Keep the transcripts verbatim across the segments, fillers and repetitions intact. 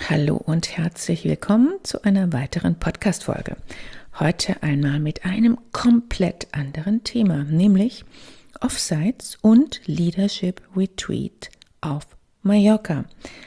Hallo und herzlich willkommen zu einer weiteren Podcast-Folge. Heute einmal mit einem komplett anderen Thema, nämlich Offsites und Leadership Retreat auf Mallorca.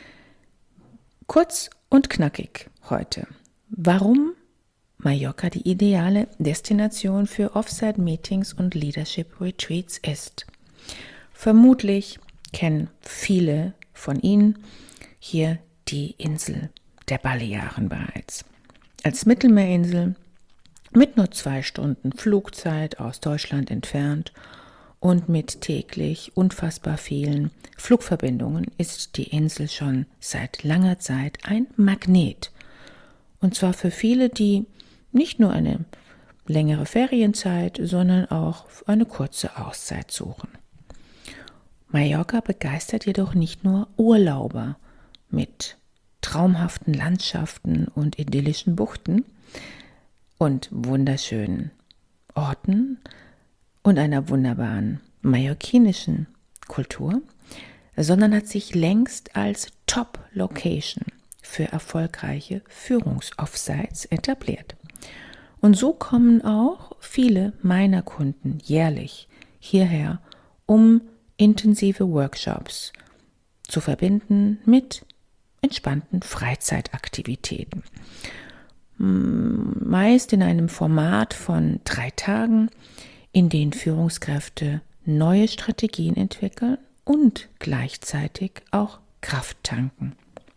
Kurz und knackig heute. Warum Mallorca die ideale Destination für Offsite-Meetings und Leadership Retreats ist. Vermutlich kennen viele von Ihnen hier die Insel der Balearen bereits. Als Mittelmeerinsel mit nur zwei Stunden Flugzeit aus Deutschland entfernt und mit täglich unfassbar vielen Flugverbindungen ist die Insel schon seit langer Zeit ein Magnet. Und zwar für viele, die nicht nur eine längere Ferienzeit, sondern auch eine kurze Auszeit suchen. Mallorca begeistert jedoch nicht nur Urlauber mit traumhaften Landschaften und idyllischen Buchten und wunderschönen Orten und einer wunderbaren mallorquinischen Kultur, sondern hat sich längst als Top-Location für erfolgreiche Führungs-Offsites etabliert. Und so kommen auch viele meiner Kunden jährlich hierher, um intensive Workshops zu verbinden mit entspannten Freizeitaktivitäten. Meist in einem Format von drei Tagen, in denen Führungskräfte neue Strategien entwickeln und gleichzeitig auch Kraft tanken.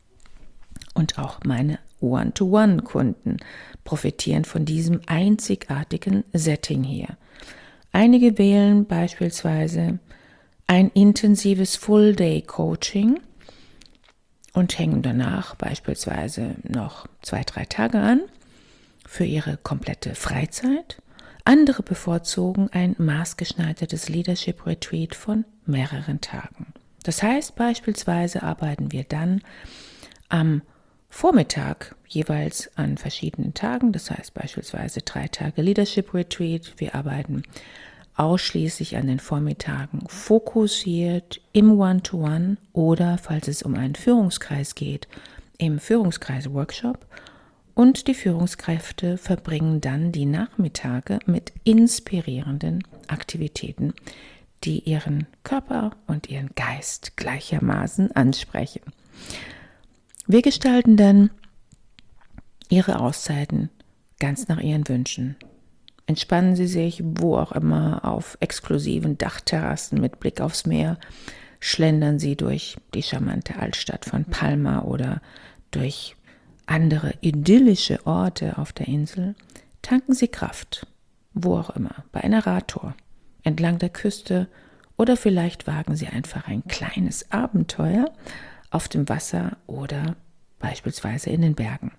Und auch meine One-to-One-Kunden profitieren von diesem einzigartigen Setting hier. Einige wählen beispielsweise ein intensives Full-Day-Coaching und hängen danach beispielsweise noch zwei, drei Tage an für ihre komplette Freizeit. Andere bevorzugen ein maßgeschneidertes Leadership-Retreat von mehreren Tagen. Das heißt, beispielsweise arbeiten wir dann am Vormittag jeweils an verschiedenen Tagen, das heißt beispielsweise drei Tage Leadership Retreat. Wir arbeiten ausschließlich an den Vormittagen fokussiert im One-to-One oder, falls es um einen Führungskreis geht, im Führungskreis-Workshop. Und die Führungskräfte verbringen dann die Nachmittage mit inspirierenden Aktivitäten, die ihren Körper und ihren Geist gleichermaßen ansprechen. Wir gestalten dann Ihre Auszeiten ganz nach Ihren Wünschen. Entspannen Sie sich, wo auch immer, auf exklusiven Dachterrassen mit Blick aufs Meer. Schlendern Sie durch die charmante Altstadt von Palma oder durch andere idyllische Orte auf der Insel. Tanken Sie Kraft, wo auch immer, bei einer Radtour, entlang der Küste oder vielleicht wagen Sie einfach ein kleines Abenteuer auf dem Wasser oder beispielsweise in den Bergen.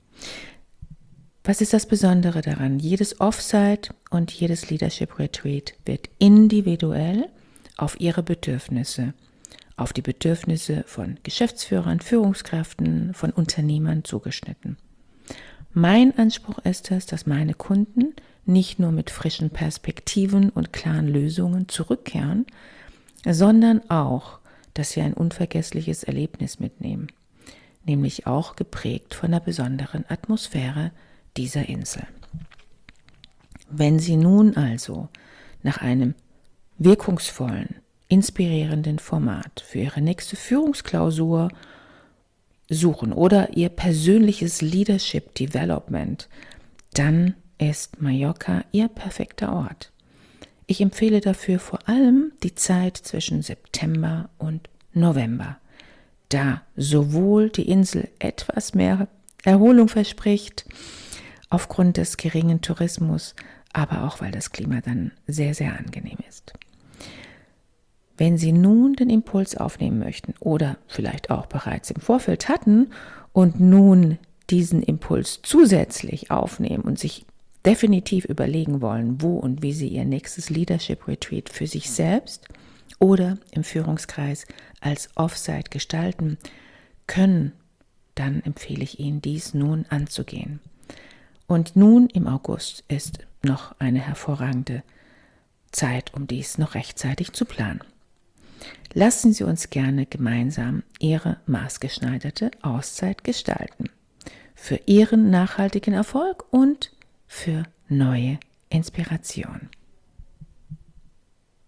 Was ist das Besondere daran? Jedes Offsite und jedes Leadership Retreat wird individuell auf Ihre Bedürfnisse, auf die Bedürfnisse von Geschäftsführern, Führungskräften, von Unternehmern zugeschnitten. Mein Anspruch ist es, dass meine Kunden nicht nur mit frischen Perspektiven und klaren Lösungen zurückkehren, sondern auch, dass sie ein unvergessliches Erlebnis mitnehmen, nämlich auch geprägt von der besonderen Atmosphäre dieser Insel. Wenn Sie nun also nach einem wirkungsvollen, inspirierenden Format für Ihre nächste Führungsklausur suchen oder Ihr persönliches Leadership Development, dann ist Mallorca Ihr perfekter Ort. Ich empfehle dafür vor allem die Zeit zwischen September und November, da sowohl die Insel etwas mehr Erholung verspricht, aufgrund des geringen Tourismus, aber auch weil das Klima dann sehr, sehr angenehm ist. Wenn Sie nun den Impuls aufnehmen möchten oder vielleicht auch bereits im Vorfeld hatten und nun diesen Impuls zusätzlich aufnehmen und sich definitiv überlegen wollen, wo und wie Sie Ihr nächstes Leadership Retreat für sich selbst oder im Führungskreis als Offsite gestalten können, dann empfehle ich Ihnen, dies nun anzugehen. Und nun im August ist noch eine hervorragende Zeit, um dies noch rechtzeitig zu planen. Lassen Sie uns gerne gemeinsam Ihre maßgeschneiderte Auszeit gestalten. Für Ihren nachhaltigen Erfolg und für neue Inspiration.